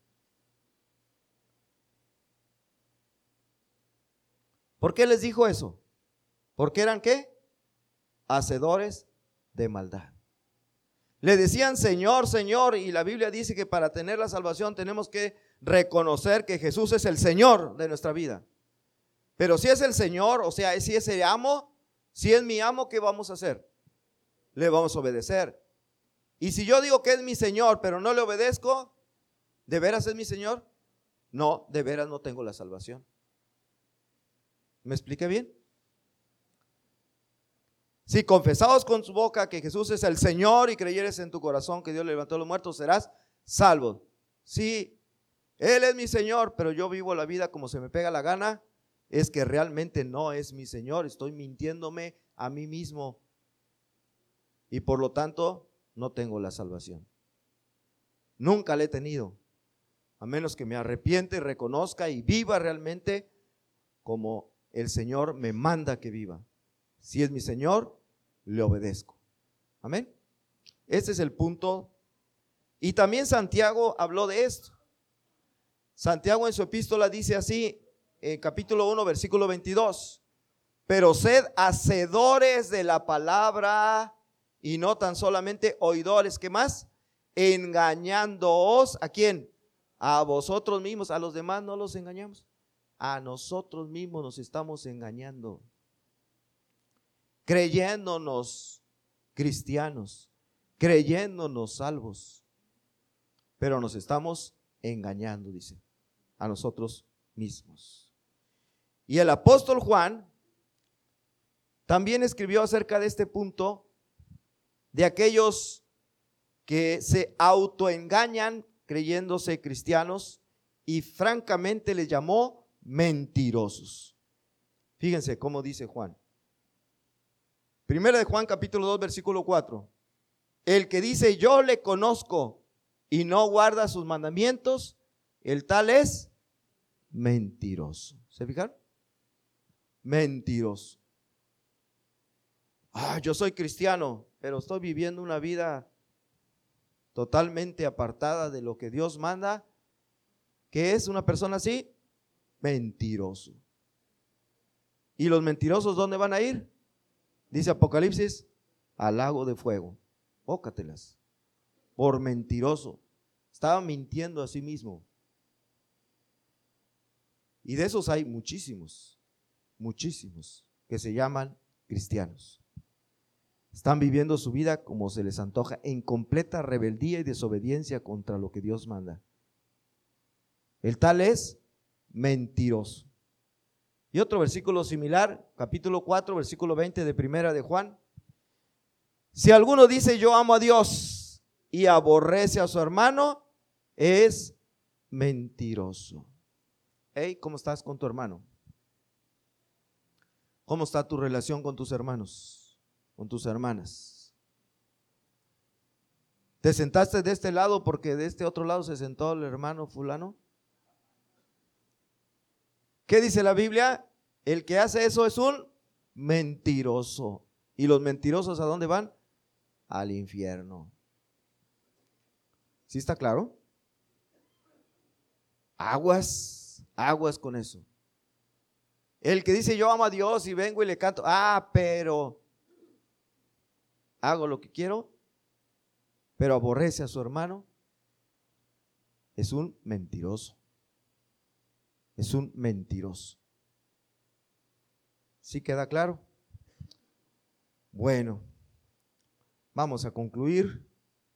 ¿Por qué les dijo eso? Porque eran ¿qué? Hacedores de maldad. Le decían Señor, Señor, y la Biblia dice que para tener la salvación tenemos que reconocer que Jesús es el Señor de nuestra vida. Pero si es el Señor, o sea, si es el amo, si es mi amo, ¿qué vamos a hacer? Le vamos a obedecer. Y si yo digo que es mi Señor, pero no le obedezco, ¿de veras es mi Señor? No, de veras no tengo la salvación. ¿Me expliqué bien? Si confesamos con su boca que Jesús es el Señor y creyeres en tu corazón que Dios le levantó a los muertos, serás salvo. Si Él es mi Señor, pero yo vivo la vida como se me pega la gana, es que realmente no es mi Señor, estoy mintiéndome a mí mismo y por lo tanto no tengo la salvación. Nunca la he tenido, a menos que me arrepiente, reconozca y viva realmente como el Señor me manda que viva. Si es mi Señor, le obedezco. Amén. Este es el punto. Y también Santiago habló de esto. Santiago en su epístola dice así, en capítulo 1, versículo 22. Pero sed hacedores de la palabra y no tan solamente oidores. ¿Qué más? Engañándoos. ¿A quién? A vosotros mismos. A los demás no los engañamos. A nosotros mismos nos estamos engañando. Creyéndonos cristianos, creyéndonos salvos, pero nos estamos engañando, dice, a nosotros mismos. Y el apóstol Juan también escribió acerca de este punto, de aquellos que se autoengañan creyéndose cristianos y francamente les llamó mentirosos. Fíjense cómo dice Juan. Primera de Juan capítulo 2 versículo 4. El que dice yo le conozco y no guarda sus mandamientos, el tal es mentiroso. ¿Se fijan? Mentiroso. Yo soy cristiano, pero estoy viviendo una vida totalmente apartada de lo que Dios manda. ¿Qué es una persona así? Mentiroso. ¿Y los mentirosos dónde van a ir? Dice Apocalipsis, al lago de fuego. Bócatelas. Por mentiroso. Estaba mintiendo a sí mismo. Y de esos hay muchísimos, muchísimos que se llaman cristianos. Están viviendo su vida como se les antoja, en completa rebeldía y desobediencia contra lo que Dios manda. El tal es mentiroso. Y otro versículo similar, capítulo 4, versículo 20 de primera de Juan. Si alguno dice yo amo a Dios y aborrece a su hermano, es mentiroso. Hey, ¿cómo estás con tu hermano? ¿Cómo está tu relación con tus hermanos, con tus hermanas? ¿Te sentaste de este lado porque de este otro lado se sentó el hermano fulano? ¿Qué dice la Biblia? El que hace eso es un mentiroso. ¿Y los mentirosos a dónde van? Al infierno. ¿Sí está claro? Aguas con eso. El que dice yo amo a Dios y vengo y le canto, pero hago lo que quiero, pero aborrece a su hermano, es un mentiroso. Es un mentiroso. ¿Sí queda claro? Bueno, vamos a concluir.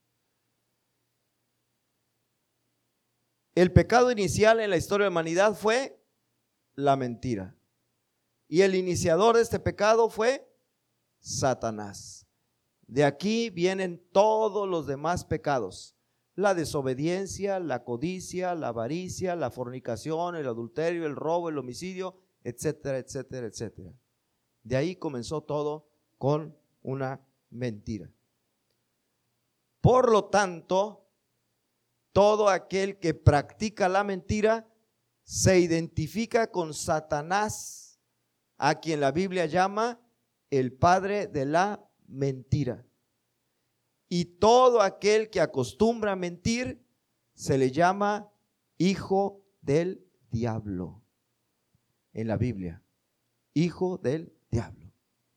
El pecado inicial en la historia de la humanidad fue la mentira. Y el iniciador de este pecado fue Satanás. De aquí vienen todos los demás pecados: la desobediencia, la codicia, la avaricia, la fornicación, el adulterio, el robo, el homicidio, etcétera, etcétera, etcétera. De ahí comenzó todo con una mentira. Por lo tanto, todo aquel que practica la mentira se identifica con Satanás, a quien la Biblia llama el padre de la mentira. Y todo aquel que acostumbra a mentir se le llama hijo del diablo. En la Biblia, hijo del diablo.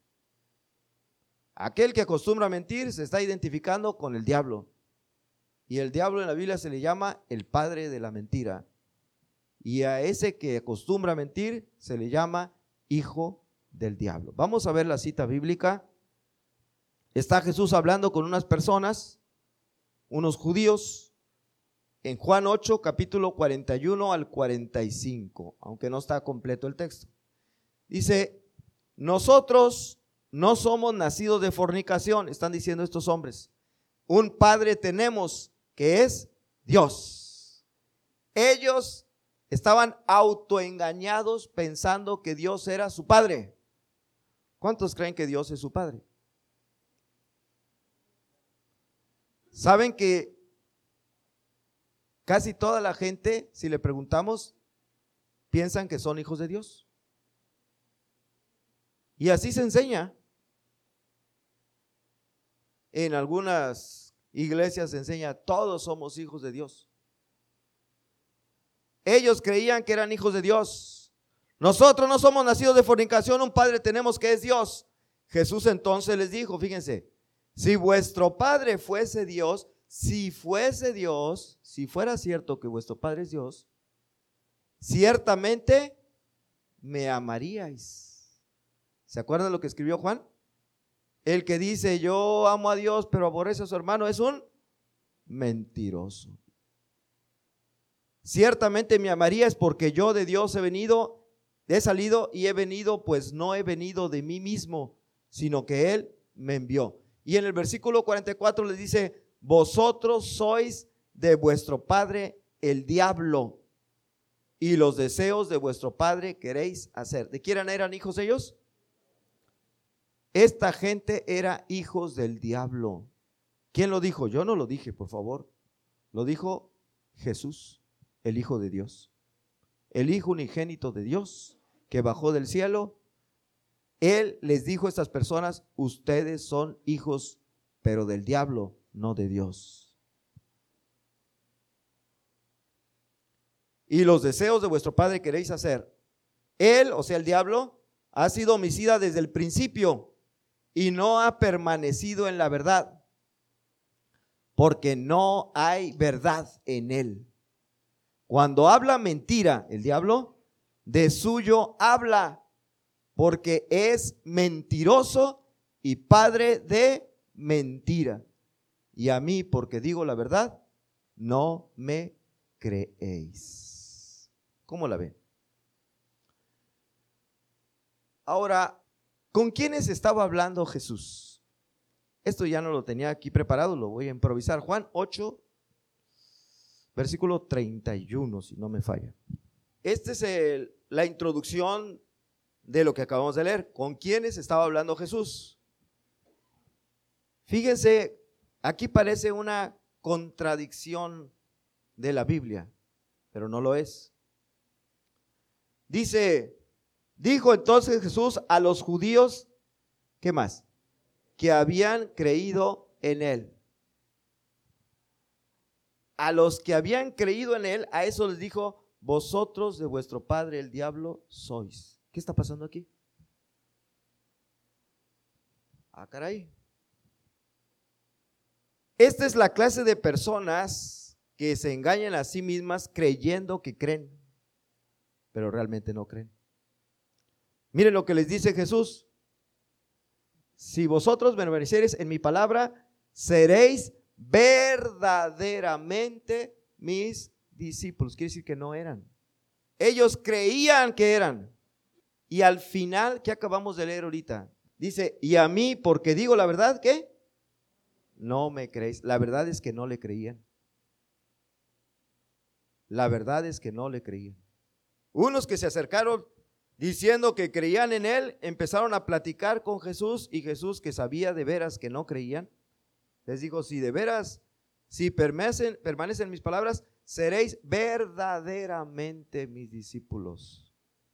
Aquel que acostumbra a mentir se está identificando con el diablo. Y el diablo en la Biblia se le llama el padre de la mentira. Y a ese que acostumbra a mentir se le llama hijo del diablo. Vamos a ver la cita bíblica. Está Jesús hablando con unas personas, unos judíos, en Juan 8, capítulo 41 al 45, aunque no está completo el texto. Dice: nosotros no somos nacidos de fornicación, están diciendo estos hombres. Un padre tenemos, que es Dios. Ellos estaban autoengañados pensando que Dios era su padre. ¿Cuántos creen que Dios es su padre? ¿Saben que casi toda la gente, si le preguntamos, piensan que son hijos de Dios? Y así se enseña. En algunas iglesias se enseña: todos somos hijos de Dios. Ellos creían que eran hijos de Dios. Nosotros no somos nacidos de fornicación, un padre tenemos, que es Dios. Jesús entonces les dijo, fíjense: si vuestro padre fuese Dios, si fuese Dios, si fuera cierto que vuestro padre es Dios, ciertamente me amaríais. ¿Se acuerdan lo que escribió Juan? El que dice yo amo a Dios pero aborrece a su hermano es un mentiroso. Ciertamente me amaríais, porque yo de Dios he salido y he venido, pues no he venido de mí mismo, sino que Él me envió. Y en el versículo 44 les dice: vosotros sois de vuestro padre el diablo, y los deseos de vuestro padre queréis hacer. ¿De quién eran hijos ellos? Esta gente era hijos del diablo. ¿Quién lo dijo? Yo no lo dije, por favor. Lo dijo Jesús, el Hijo de Dios, el Hijo unigénito de Dios, que bajó del cielo. Él les dijo a estas personas: ustedes son hijos, pero del diablo, no de Dios. Y los deseos de vuestro padre queréis hacer. Él, o sea el diablo, ha sido homicida desde el principio y no ha permanecido en la verdad, porque no hay verdad en él. Cuando habla mentira el diablo, de suyo habla, porque es mentiroso y padre de mentira. Y a mí, porque digo la verdad, no me creéis. ¿Cómo la ven? Ahora, ¿con quiénes estaba hablando Jesús? Esto ya no lo tenía aquí preparado, lo voy a improvisar. Juan 8, versículo 31, si no me falla. Esta es la introducción de lo que acabamos de leer. ¿Con quiénes estaba hablando Jesús? Fíjense, aquí parece una contradicción de la Biblia, pero no lo es. Dijo entonces Jesús a los judíos, ¿qué más? Que habían creído en él. A los que habían creído en él, a eso les dijo: vosotros de vuestro padre el diablo sois. ¿Qué está pasando aquí? Ah, caray. Esta es la clase de personas que se engañan a sí mismas creyendo que creen, pero realmente no creen. Miren lo que les dice Jesús: si vosotros permaneciereis en mi palabra, seréis verdaderamente mis discípulos. Quiere decir que no eran. Ellos creían que eran. Y al final, ¿qué acabamos de leer ahorita? Dice, y a mí, porque digo la verdad, ¿qué? No me creéis. La verdad es que no le creían. La verdad es que no le creían. Unos que se acercaron diciendo que creían en él, empezaron a platicar con Jesús, y Jesús, que sabía de veras que no creían, les dijo, si de veras, si permanecen mis palabras, seréis verdaderamente mis discípulos.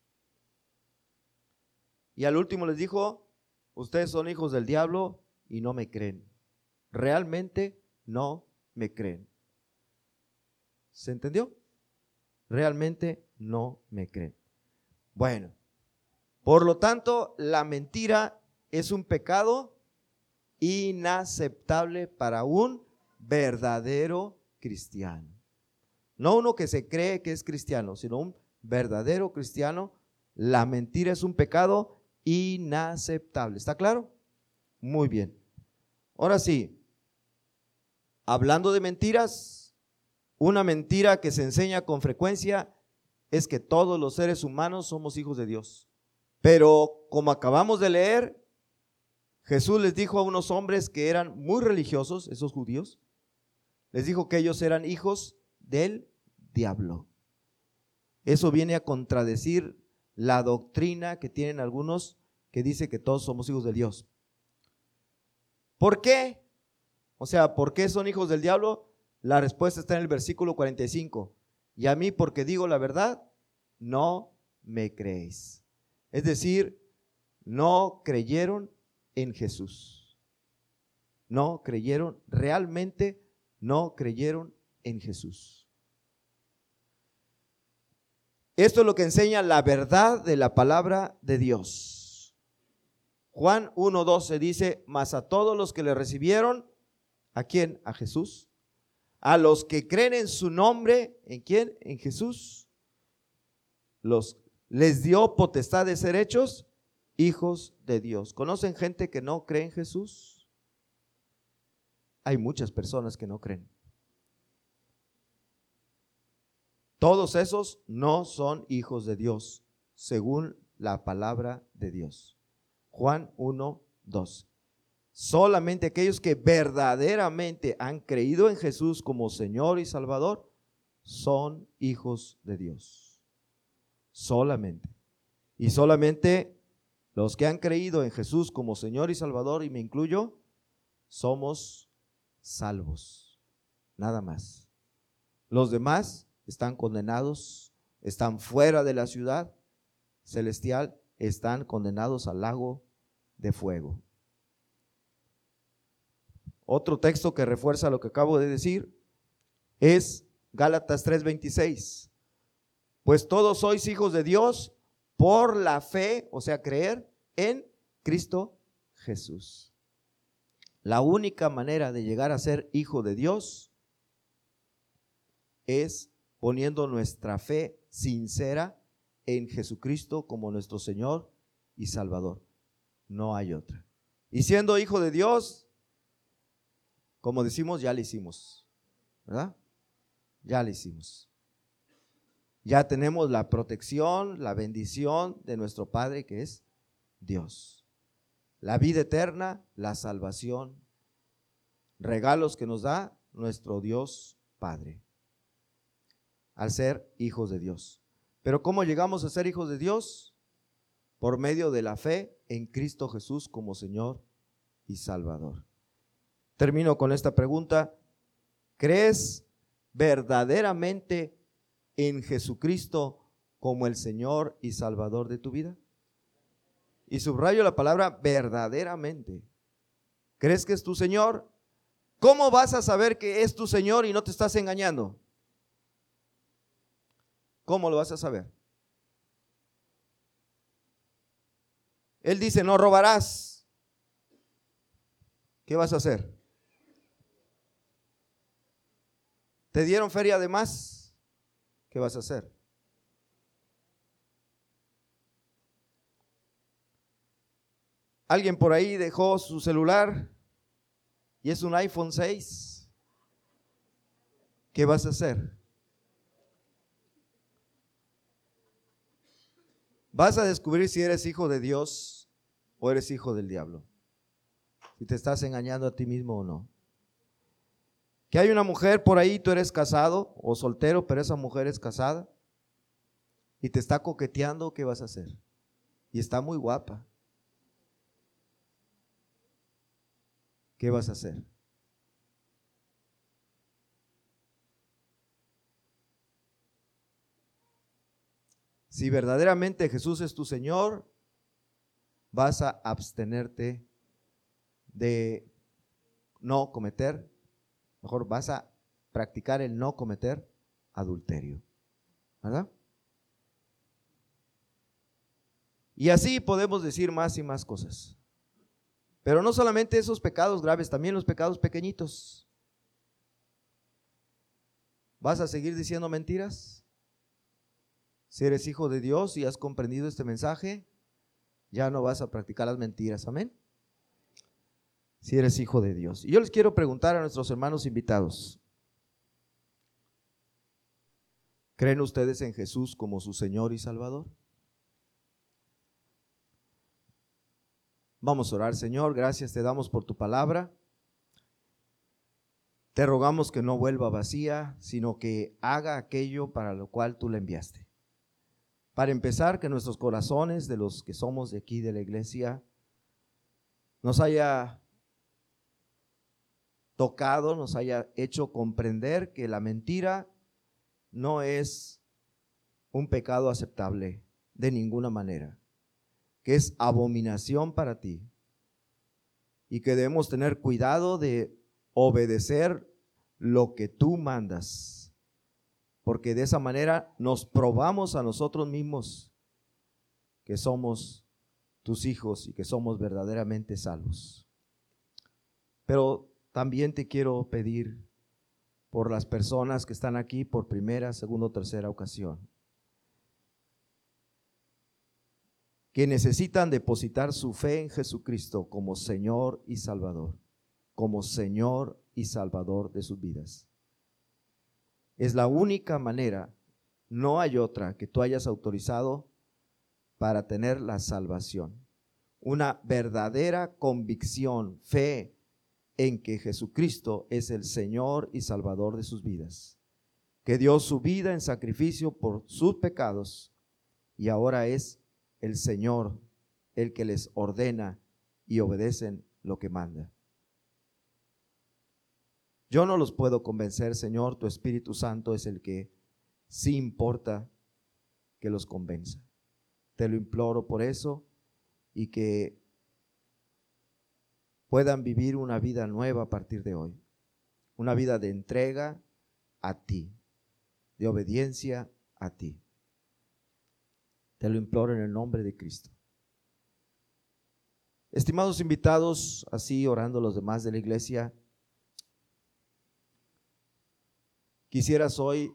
Y al último les dijo, ustedes son hijos del diablo y no me creen. Realmente no me creen. ¿Se entendió? Realmente no me creen. Bueno, por lo tanto, la mentira es un pecado inaceptable para un verdadero cristiano. No uno que se cree que es cristiano, sino un verdadero cristiano. La mentira es un pecado inaceptable. ¿Está claro? Muy bien. Ahora sí, hablando de mentiras, una mentira que se enseña con frecuencia es que todos los seres humanos somos hijos de Dios. Pero como acabamos de leer, Jesús les dijo a unos hombres que eran muy religiosos, esos judíos, les dijo que ellos eran hijos del diablo. Eso viene a contradecir la doctrina que tienen algunos que dice que todos somos hijos de Dios. ¿Por qué? O sea, ¿por qué son hijos del diablo? La respuesta está en el versículo 45. Y a mí, porque digo la verdad, no me creéis. Es decir, no creyeron en Jesús. No creyeron, realmente no creyeron en Jesús. Esto es lo que enseña la verdad de la palabra de Dios. Juan 1:12 dice, mas a todos los que le recibieron, ¿a quién? A Jesús. A los que creen en su nombre, ¿en quién? En Jesús. Les dio potestad de ser hechos hijos de Dios. ¿Conocen gente que no cree en Jesús? Hay muchas personas que no creen. Todos esos no son hijos de Dios, según la palabra de Dios. Juan 1:12. Solamente aquellos que verdaderamente han creído en Jesús como Señor y Salvador son hijos de Dios. Solamente. Y solamente los que han creído en Jesús como Señor y Salvador, y me incluyo, somos salvos. Nada más. Los demás están condenados, están fuera de la ciudad celestial, están condenados al lago de fuego. Otro texto que refuerza lo que acabo de decir es Gálatas 3:26. Pues todos sois hijos de Dios por la fe, o sea, creer en Cristo Jesús. La única manera de llegar a ser hijo de Dios es poniendo nuestra fe sincera en Jesucristo como nuestro Señor y Salvador. No hay otra. Y siendo hijo de Dios, como decimos, ya le hicimos, ¿verdad? Ya le hicimos. Ya tenemos la protección, la bendición de nuestro Padre, que es Dios. La vida eterna, la salvación, regalos que nos da nuestro Dios Padre, al ser hijos de Dios. Pero ¿cómo llegamos a ser hijos de Dios? Por medio de la fe en Cristo Jesús como Señor y Salvador. Termino con esta pregunta. ¿Crees verdaderamente en Jesucristo como el Señor y Salvador de tu vida? Y subrayo la palabra verdaderamente. ¿Crees que es tu Señor? ¿Cómo vas a saber que es tu Señor y no te estás engañando? ¿Cómo lo vas a saber? Él dice, no robarás. ¿Qué vas a hacer? ¿Te dieron feria de más? ¿Qué vas a hacer? Alguien por ahí dejó su celular y es un iPhone 6. ¿Qué vas a hacer? Vas a descubrir si eres hijo de Dios o eres hijo del diablo. Si te estás engañando a ti mismo o no. Que hay una mujer por ahí, tú eres casado o soltero, pero esa mujer es casada y te está coqueteando, ¿qué vas a hacer? Y está muy guapa. ¿Qué vas a hacer? Si verdaderamente Jesús es tu Señor, vas a abstenerte de no cometer, mejor vas a practicar el no cometer adulterio, ¿verdad? Y así podemos decir más y más cosas. Pero no solamente esos pecados graves, también los pecados pequeñitos. ¿Vas a seguir diciendo mentiras? Si eres hijo de Dios y has comprendido este mensaje, ya no vas a practicar las mentiras, amén. Si eres hijo de Dios. Y yo les quiero preguntar a nuestros hermanos invitados, ¿creen ustedes en Jesús como su Señor y Salvador? Vamos a orar. Señor, gracias te damos por tu palabra. Te rogamos que no vuelva vacía, sino que haga aquello para lo cual tú la enviaste. Para empezar, que nuestros corazones de los que somos de aquí de la iglesia nos haya tocado, nos haya hecho comprender que la mentira no es un pecado aceptable de ninguna manera, que es abominación para ti y que debemos tener cuidado de obedecer lo que tú mandas, porque de esa manera nos probamos a nosotros mismos que somos tus hijos y que somos verdaderamente salvos. Pero también te quiero pedir por las personas que están aquí por primera, segunda o tercera ocasión, que necesitan depositar su fe en Jesucristo como Señor y Salvador, como Señor y Salvador de sus vidas. Es la única manera, no hay otra que tú hayas autorizado para tener la salvación. Una verdadera convicción, fe en que Jesucristo es el Señor y Salvador de sus vidas, que dio su vida en sacrificio por sus pecados y ahora es el Señor el que les ordena y obedecen lo que manda. Yo no los puedo convencer, Señor, tu Espíritu Santo es el que sí importa que los convenza. Te lo imploro por eso y que puedan vivir una vida nueva a partir de hoy, una vida de entrega a ti, de obediencia a ti. Te lo imploro en el nombre de Cristo. Estimados invitados, así orando los demás de la iglesia, quisieras hoy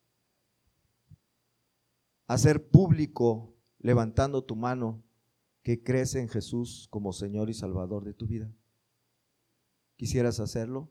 hacer público, levantando tu mano, que crees en Jesús como Señor y Salvador de tu vida. ¿Quisieras hacerlo?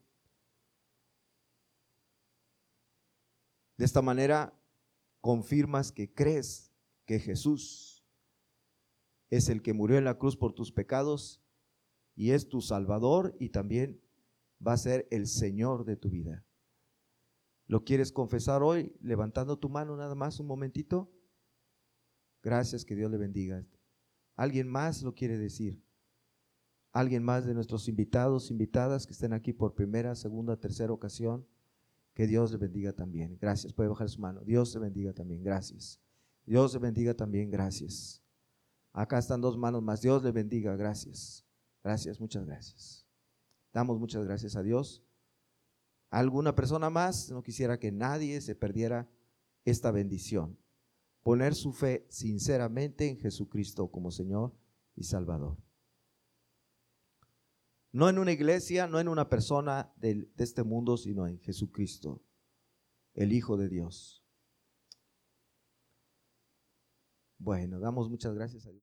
De esta manera confirmas que crees que Jesús es el que murió en la cruz por tus pecados y es tu Salvador y también va a ser el Señor de tu vida. ¿Lo quieres confesar hoy levantando tu mano nada más un momentito? Gracias, que Dios le bendiga. ¿Alguien más lo quiere decir? ¿Alguien más de nuestros invitados, invitadas que estén aquí por primera, segunda, tercera ocasión? Que Dios le bendiga también. Gracias, puede bajar su mano. Dios le bendiga también, gracias. Dios le bendiga también, gracias. Acá están dos manos más. Dios le bendiga, gracias. Gracias, muchas gracias. Damos muchas gracias a Dios. ¿Alguna persona más? No quisiera que nadie se perdiera esta bendición. Poner su fe sinceramente en Jesucristo como Señor y Salvador. No en una iglesia, no en una persona de este mundo, sino en Jesucristo, el Hijo de Dios. Bueno, damos muchas gracias a Dios.